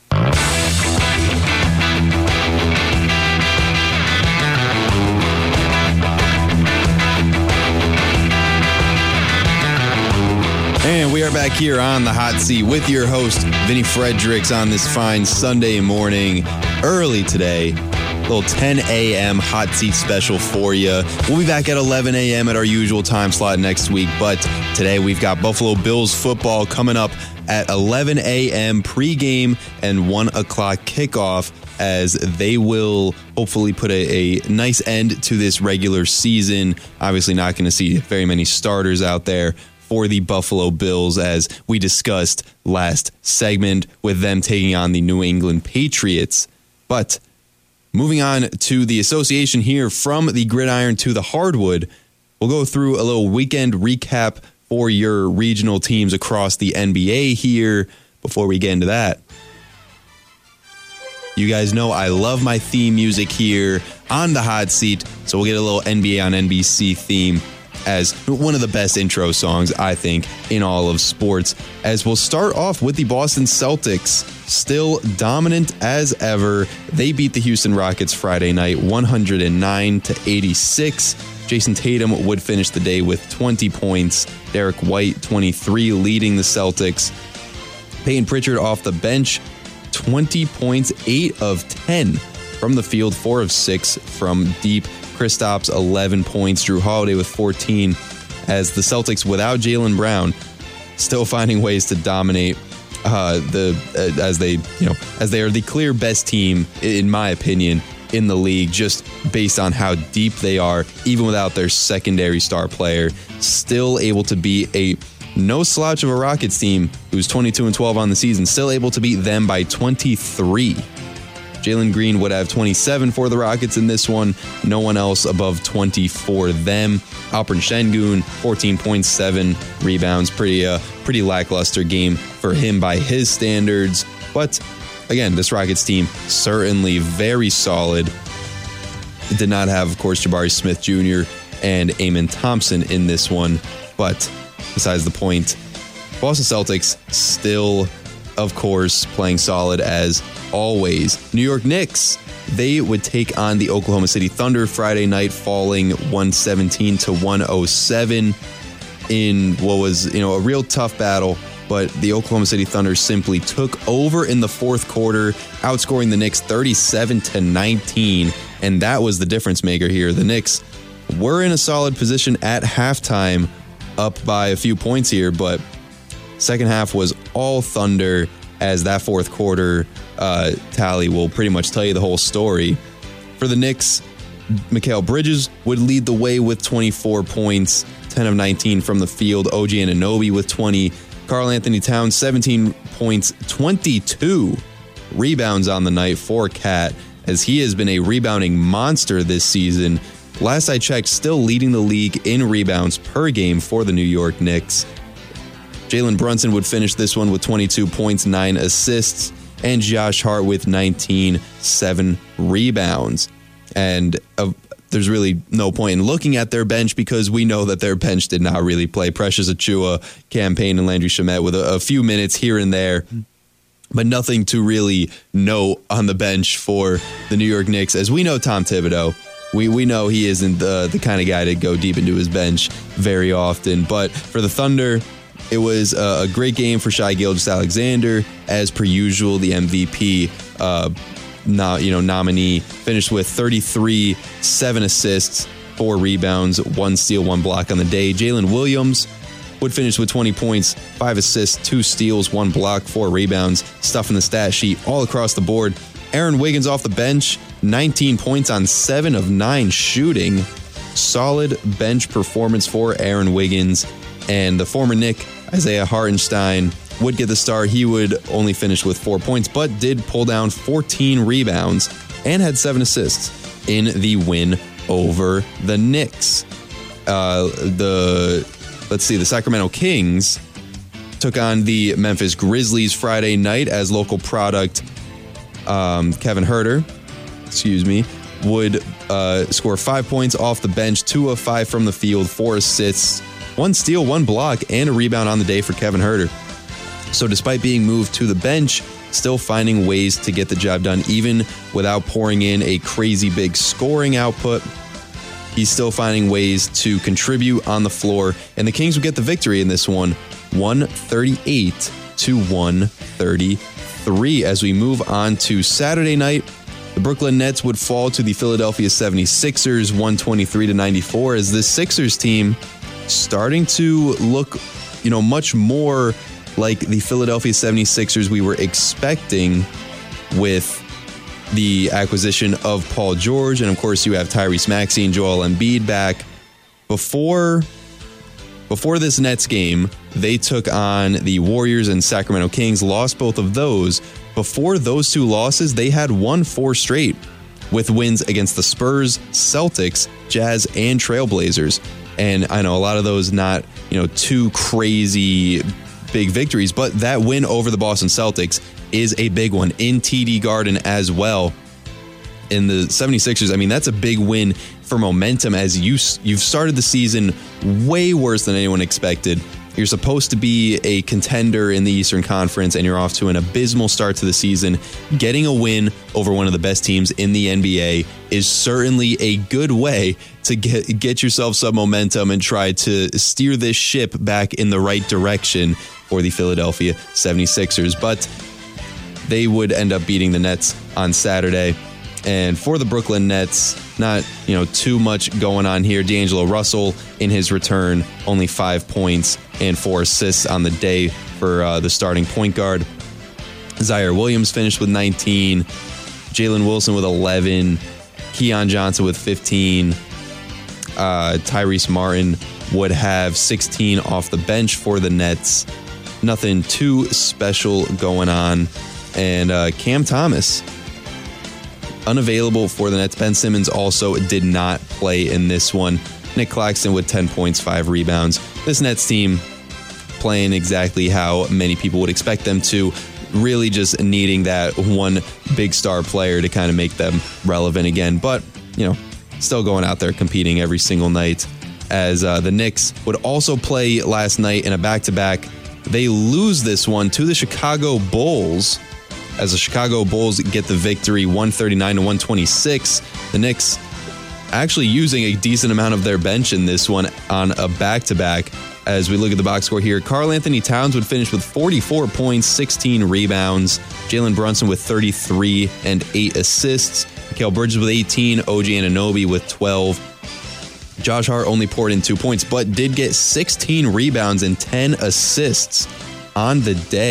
And we are back here on the Hot Seat with your host, Vinny Fredericks, on this fine Sunday morning, early today. Little ten a.m. Hot Seat special for you. We'll be back at eleven a.m. at our usual time slot next week, but today we've got Buffalo Bills football coming up at eleven a.m. pregame and one o'clock kickoff, as they will hopefully put a, a nice end to this regular season. Obviously not going to see very many starters out there for the Buffalo Bills, as we discussed last segment with them taking on the New England Patriots. But moving on to the association here, from the gridiron to the hardwood, we'll go through a little weekend recap for your regional teams across the N B A here. Before we get into that, you guys know I love my theme music here on the Hot Seat, so we'll get a little N B A on N B C theme as one of the best intro songs, I think, in all of sports. As we'll start off with the Boston Celtics, still dominant as ever. They beat the Houston Rockets Friday night, one oh nine to eighty-six. Jason Tatum would finish the day with twenty points. Derek White, twenty-three, leading the Celtics. Peyton Pritchard off the bench, twenty points, eight of ten from the field, four of six from deep. Kristaps, eleven points. Drew Holiday with fourteen, as the Celtics, without Jaylen Brown, still finding ways to dominate uh, the uh, as they you know as they are the clear best team, in my opinion, in the league, just based on how deep they are, even without their secondary star player. Still able to be a no slouch of a Rockets team who's twenty-two and twelve on the season, still able to beat them by twenty-three. Jalen Green would have twenty-seven for the Rockets in this one. No one else above twenty for them. Alperen Şengün, fourteen point seven rebounds. Pretty uh, pretty lackluster game for him by his standards. But again, this Rockets team certainly very solid. It did not have, of course, Jabari Smith Junior and Amen Thompson in this one. But besides the point, Boston Celtics still, of course, playing solid as always. New York Knicks, they would take on the Oklahoma City Thunder Friday night, falling one seventeen to one oh seven in what was, you know, a real tough battle. But the Oklahoma City Thunder simply took over in the fourth quarter, outscoring the Knicks thirty-seven to nineteen, and that was the difference maker here. The Knicks were in a solid position at halftime, up by a few points here, but second half was all Thunder. as that fourth quarter uh, tally will pretty much tell you the whole story. For the Knicks, Mikal Bridges would lead the way with twenty-four points, ten of nineteen from the field. O G Anunoby with twenty. Karl Anthony Towns, seventeen points, twenty-two rebounds on the night for Cat, as he has been a rebounding monster this season. Last I checked, still leading the league in rebounds per game for the New York Knicks. Jalen Brunson would finish this one with twenty-two points, nine assists, and Josh Hart with nineteen, seven rebounds. And uh, there's really no point in looking at their bench because we know that their bench did not really play. Precious Achiuwa, Cam Payne, and Landry Shamet with a, a few minutes here and there, but nothing to really note on the bench for the New York Knicks. As we know Tom Thibodeau, we, we know he isn't the, the kind of guy to go deep into his bench very often. But for the Thunder, it was a, a great game for Shai Gilgeous-Alexander. As per usual, the M V P uh, No, you know, nominee finished with thirty-three, seven assists, four rebounds, one steal, one block on the day. Jalen Williams would finish with twenty points, five assists, two steals, one block, four rebounds, stuff in the stat sheet all across the board. Aaron Wiggins off the bench, nineteen points on seven of nine shooting. Solid bench performance for Aaron Wiggins. And the former Knick, Isaiah Hartenstein, would get the start. He would only finish with four points, but did pull down fourteen rebounds and had seven assists in the win over the Knicks. Uh, the let's see, the Sacramento Kings took on the Memphis Grizzlies Friday night as local product um, Kevin Huerter, excuse me, would uh, score five points off the bench, two of five from the field, four assists, one steal, one block, and a rebound on the day for Kevin Huerter. So despite being moved to the bench, still finding ways to get the job done, even without pouring in a crazy big scoring output. He's still finding ways to contribute on the floor, and the Kings would get the victory in this one, one thirty-eight to one thirty-three. As we move on to Saturday night, the Brooklyn Nets would fall to the Philadelphia seventy-sixers, one twenty-three to ninety-four, as this Sixers team starting to look, you know, much more like the Philadelphia seventy-sixers we were expecting with the acquisition of Paul George. And of course, you have Tyrese Maxey and Joel Embiid back. Before, before this Nets game, they took on the Warriors and Sacramento Kings, lost both of those. Before those two losses, they had won four straight with wins against the Spurs, Celtics, Jazz, and Trailblazers. And I know a lot of those not, you know, too crazy big victories, but that win over the Boston Celtics is a big one in T D Garden as well. In the seventy-sixers, I mean, that's a big win for momentum, as you, you've started the season way worse than anyone expected. You're supposed to be a contender in the Eastern Conference, and you're off to an abysmal start to the season. Getting a win over one of the best teams in the N B A is certainly a good way to get, get yourself some momentum and try to steer this ship back in the right direction for the Philadelphia seventy-sixers. But they would end up beating the Nets on Saturday. And for the Brooklyn Nets, not, you know, too much going on here. D'Angelo Russell in his return, only five points and four assists on the day for uh, the starting point guard. Zaire Williams finished with nineteen. Jalen Wilson with eleven. Keon Johnson with fifteen. Uh, Tyrese Martin would have sixteen off the bench for the Nets. Nothing too special going on. And uh, Cam Thomas, unavailable for the Nets. Ben Simmons also did not play in this one. Nick Claxton with ten points, five rebounds. This Nets team playing exactly how many people would expect them to, really just needing that one big star player to kind of make them relevant again. But, you know, still going out there competing every single night. As uh, the Knicks would also play last night in a back-to-back. They lose this one to the Chicago Bulls, as the Chicago Bulls get the victory, one thirty-nine to one twenty-six. The Knicks actually using a decent amount of their bench in this one on a back-to-back. As we look at the box score here, Karl Anthony Towns would finish with forty-four points, sixteen rebounds. Jalen Brunson with thirty-three and eight assists. Mikal Bridges with eighteen. O G Anunoby with twelve. Josh Hart only poured in two points, but did get sixteen rebounds and ten assists on the day.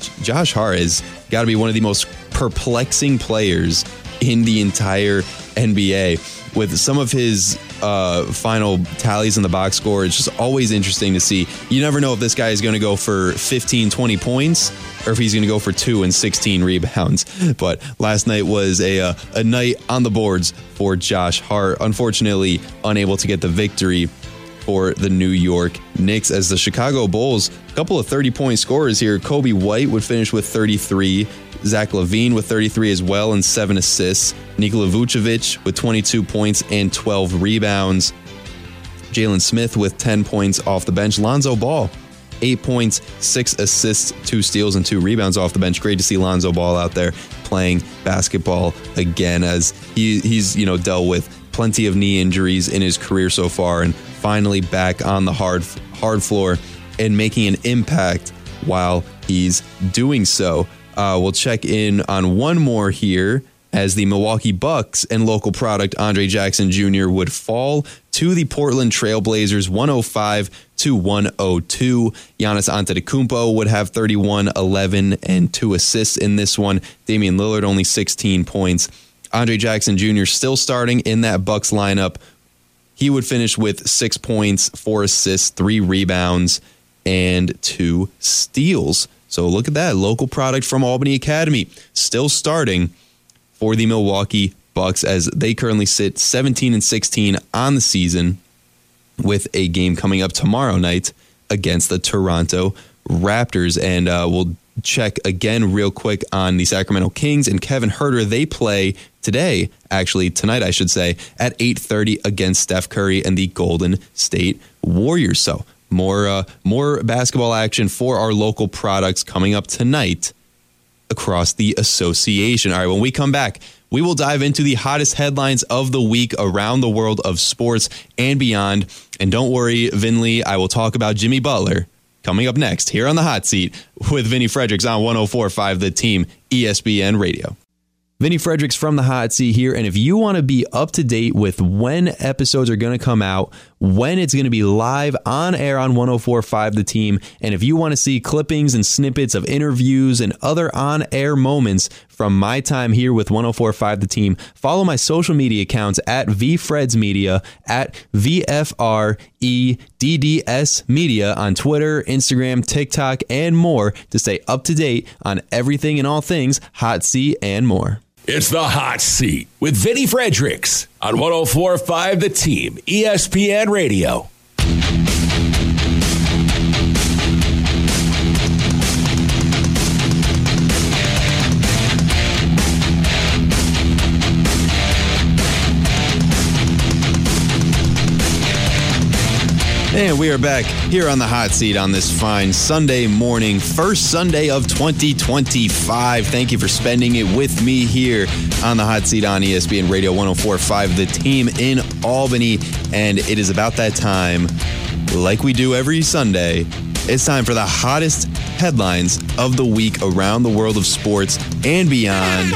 Josh Hart has got to be one of the most perplexing players in the entire N B A. With some of his uh, final tallies in the box score, it's just always interesting to see. You never know if this guy is going to go for fifteen, twenty points or if he's going to go for two and sixteen rebounds. But last night was a, uh, a night on the boards for Josh Hart. Unfortunately, unable to get the victory for the New York Knicks, as the Chicago Bulls, a couple of thirty-point scorers here. Kobe White would finish with thirty-three. Zach LaVine with thirty-three as well and seven assists. Nikola Vucevic with twenty-two points and twelve rebounds. Jalen Smith with ten points off the bench. Lonzo Ball, eight points, six assists, two steals, and two rebounds off the bench. Great to see Lonzo Ball out there playing basketball again, as he, he's you know dealt with plenty of knee injuries in his career so far, and finally back on the hard hard floor and making an impact while he's doing so. Uh, we'll check in on one more here, as the Milwaukee Bucks and local product Andre Jackson Junior would fall to the Portland Trailblazers one oh five to one oh two. Giannis Antetokounmpo would have thirty-one, eleven, and two assists in this one. Damian Lillard only sixteen points. Andre Jackson Junior still starting in that Bucks lineup. He would finish with six points, four assists, three rebounds, and two steals. So look at that. Local product from Albany Academy still starting for the Milwaukee Bucks, as they currently sit seventeen and sixteen on the season, with a game coming up tomorrow night against the Toronto Raptors. And uh, we'll check again real quick on the Sacramento Kings and Kevin Huerter. They play today, actually tonight, I should say, at eight thirty against Steph Curry and the Golden State Warriors. So More uh, more basketball action for our local products coming up tonight across the association. All right, when we come back, we will dive into the hottest headlines of the week around the world of sports and beyond. And don't worry, Vinley, I will talk about Jimmy Butler coming up next here on the Hot Seat with Vinny Fredericks on one oh four point five The Team, E S P N Radio. Vinny Fredericks from the Hot Seat here, and if you want to be up to date with when episodes are going to come out, when it's going to be live on air on one oh four point five The Team, and if you want to see clippings and snippets of interviews and other on-air moments from my time here with one oh four point five The Team, follow my social media accounts at VFredsMedia, at V F R E D D S Media on Twitter, Instagram, TikTok, and more to stay up to date on everything and all things Hot Seat and more. It's the Hot Seat with Vinny Fredericks on one oh four point five The Team, E S P N Radio. And we are back here on the Hot Seat on this fine Sunday morning, first Sunday of twenty twenty-five. Thank you for spending it with me here on the Hot Seat on E S P N Radio one oh four point five The Team in Albany. And it is about that time, like we do every Sunday. It's time for the hottest headlines of the week around the world of sports and beyond.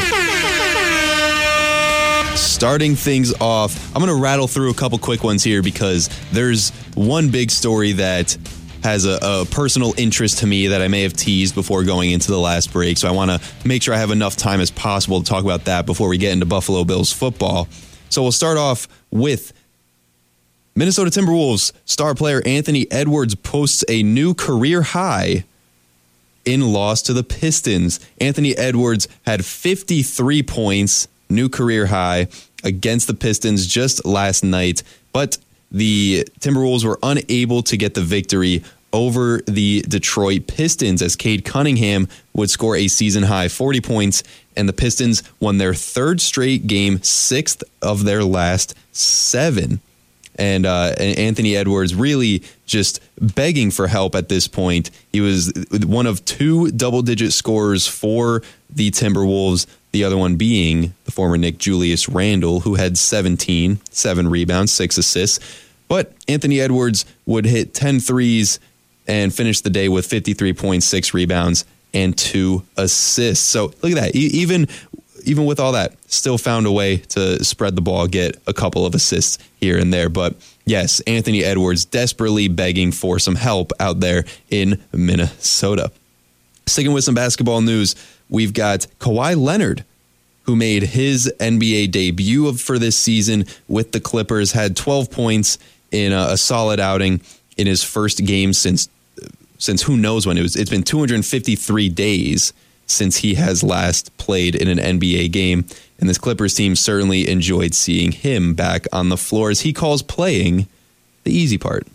Starting things off, I'm going to rattle through a couple quick ones here because there's one big story that has a, a personal interest to me that I may have teased before going into the last break. So I want to make sure I have enough time as possible to talk about that before we get into Buffalo Bills football. So we'll start off with Minnesota Timberwolves star player Anthony Edwards posts a new career high in loss to the Pistons. Anthony Edwards had fifty-three points, new career high, against the Pistons just last night, but the Timberwolves were unable to get the victory over the Detroit Pistons, as Cade Cunningham would score a season-high forty points, and the Pistons won their third straight game, sixth of their last seven. And uh, Anthony Edwards really just begging for help at this point. He was one of two double-digit scorers for the Timberwolves, the other one being the former Nick Julius Randle, who had seventeen, seven rebounds, six assists. But Anthony Edwards would hit ten threes and finish the day with fifty-three points, six rebounds, and two assists. So look at that. Even Even with all that, still found a way to spread the ball, get a couple of assists here and there. But yes, Anthony Edwards desperately begging for some help out there in Minnesota. Sticking with some basketball news, we've got Kawhi Leonard, who made his N B A debut for this season with the Clippers, had twelve points in a, a solid outing in his first game since since who knows when. It was. It's been two hundred fifty-three days since he has last played in an N B A game, and this Clippers team certainly enjoyed seeing him back on the floor, as he calls playing the easy part.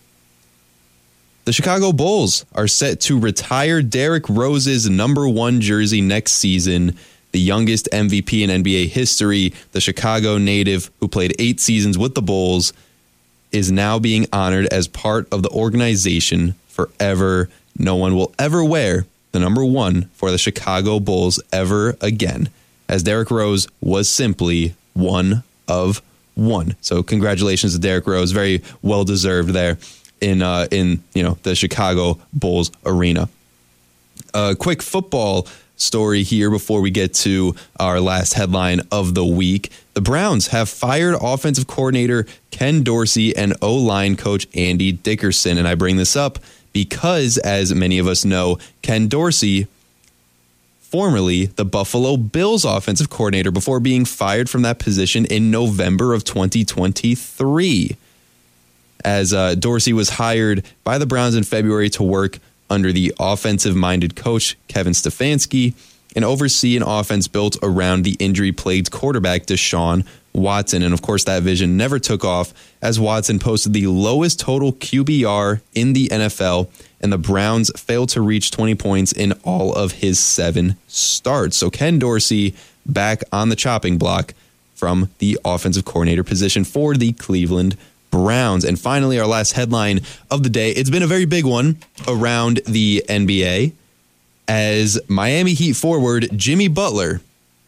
The Chicago Bulls are set to retire Derrick Rose's number one jersey next season. The youngest M V P in N B A history, the Chicago native who played eight seasons with the Bulls, is now being honored as part of the organization forever. No one will ever wear the number one for the Chicago Bulls ever again, as Derrick Rose was simply one of one. So congratulations to Derrick Rose. Very well deserved there in uh, in you know the Chicago Bulls arena. A quick football story here before we get to our last headline of the week. The Browns have fired offensive coordinator Ken Dorsey and O-line coach Andy Dickerson. And I bring this up because, as many of us know, Ken Dorsey, formerly the Buffalo Bills offensive coordinator, before being fired from that position in November of twenty twenty-three. As uh, Dorsey was hired by the Browns in February to work under the offensive-minded coach Kevin Stefanski and oversee an offense built around the injury-plagued quarterback Deshaun Watson. And of course, that vision never took off, as Watson posted the lowest total Q B R in the N F L, and the Browns failed to reach twenty points in all of his seven starts. So Ken Dorsey back on the chopping block from the offensive coordinator position for the Cleveland Browns. And finally, our last headline of the day. It's been a very big one around the N B A, as Miami Heat forward Jimmy Butler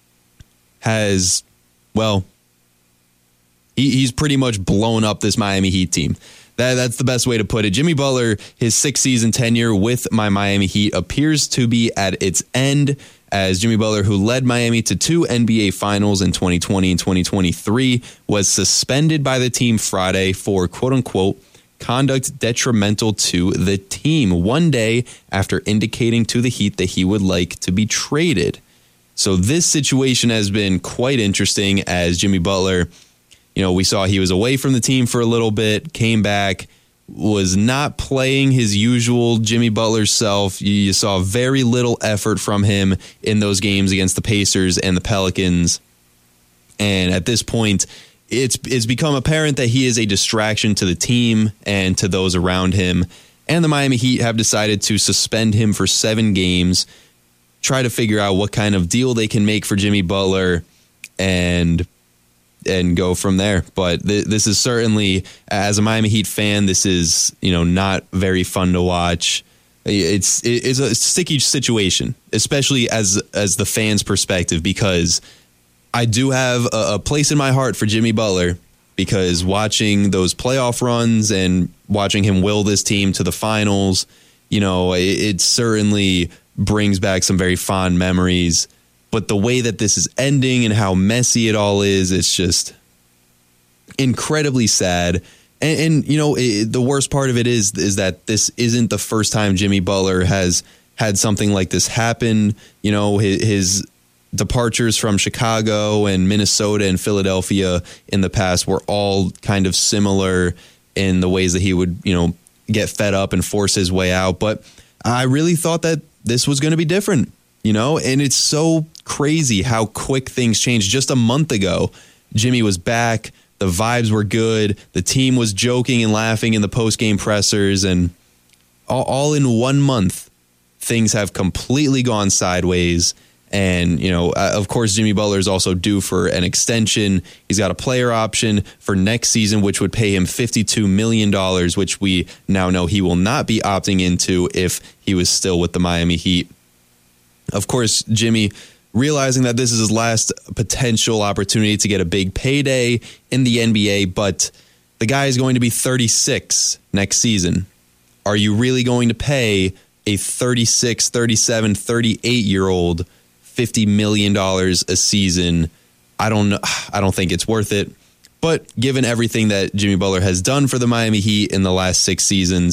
has, well, he, he's pretty much blown up this Miami Heat team. That, that's the best way to put it. Jimmy Butler, his six-season tenure with my Miami Heat appears to be at its end, as Jimmy Butler, who led Miami to two N B A finals in twenty twenty and twenty twenty-three, was suspended by the team Friday for, quote-unquote, conduct detrimental to the team, one day after indicating to the Heat that he would like to be traded. So this situation has been quite interesting, as Jimmy Butler, you know, we saw he was away from the team for a little bit, came back, was not playing his usual Jimmy Butler self. You saw very little effort from him in those games against the Pacers and the Pelicans. And at this point, it's it's become apparent that he is a distraction to the team and to those around him. And the Miami Heat have decided to suspend him for seven games, try to figure out what kind of deal they can make for Jimmy Butler, and and go from there. But th- this is certainly, as a Miami Heat fan, this is, you know, not very fun to watch. It's it's a sticky situation, especially as as the fans' perspective, because I do have a, a place in my heart for Jimmy Butler, because watching those playoff runs and watching him will this team to the finals, you know, it, it certainly brings back some very fond memories. But the way that this is ending and how messy it all is, it's just incredibly sad. And, and you know, it, the worst part of it is, is that this isn't the first time Jimmy Butler has had something like this happen. You know, his, his departures from Chicago and Minnesota and Philadelphia in the past were all kind of similar in the ways that he would, you know, get fed up and force his way out. But I really thought that this was going to be different. You know, and it's so crazy how quick things changed. Just a month ago, Jimmy was back. The vibes were good. The team was joking and laughing in the post-game pressers. And all, all in one month, things have completely gone sideways. And, you know, uh, of course, Jimmy Butler is also due for an extension. He's got a player option for next season, which would pay him fifty-two million dollars, which we now know he will not be opting into if he was still with the Miami Heat. Of course, Jimmy, realizing that this is his last potential opportunity to get a big payday in the N B A, but the guy is going to be thirty-six next season. Are you really going to pay a thirty-six, thirty-seven, thirty-eight-year-old fifty million dollars a season? I don't know. I don't think it's worth it. But given everything that Jimmy Butler has done for the Miami Heat in the last six seasons,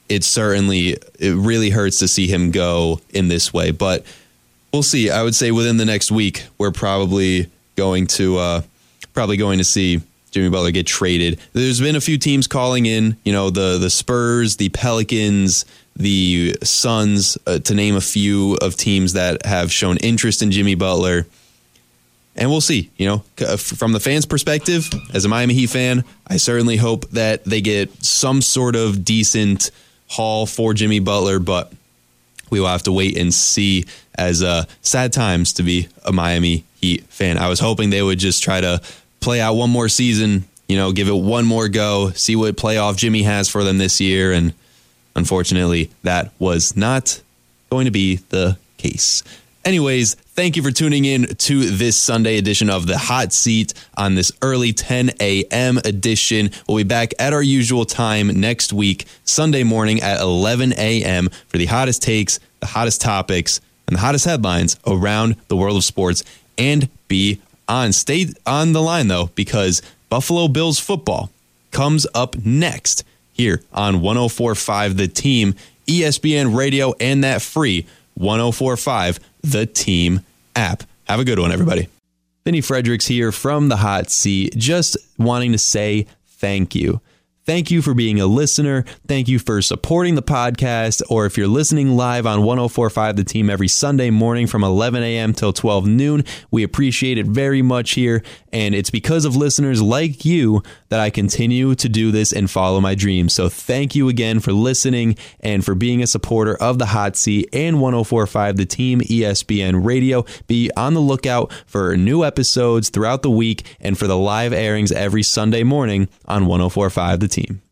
it certainly, it really hurts to see him go in this way. But we'll see. I would say within the next week, we're probably going to uh, probably going to see Jimmy Butler get traded. There's been a few teams calling in, you know, the the Spurs, the Pelicans, the Suns, uh, to name a few of teams that have shown interest in Jimmy Butler. And we'll see, you know, from the fans' perspective, as a Miami Heat fan, I certainly hope that they get some sort of decent haul for Jimmy Butler, but we will have to wait and see, as uh, sad times to be a Miami Heat fan. I was hoping they would just try to play out one more season, you know, give it one more go, see what playoff Jimmy has for them this year. And unfortunately, that was not going to be the case. Anyways, thank you for tuning in to this Sunday edition of The Hot Seat on this early ten a.m. edition. We'll be back at our usual time next week, Sunday morning at eleven a.m. for the hottest takes, the hottest topics, and the hottest headlines around the world of sports and beyond. Stay on the line, though, because Buffalo Bills football comes up next here on one oh four point five The Team, E S P N Radio, and that free one oh four point five The Team app. Have a good one, everybody. Vinny Fredericks here from The Hot Seat, just wanting to say thank you. Thank you for being a listener. Thank you for supporting the podcast. Or if you're listening live on one oh four point five The Team every Sunday morning from eleven a.m. till twelve noon, we appreciate it very much here. And it's because of listeners like you that I continue to do this and follow my dreams. So thank you again for listening and for being a supporter of The Hot Seat and one oh four point five The Team, E S P N Radio. Be on the lookout for new episodes throughout the week and for the live airings every Sunday morning on one oh four point five The Team.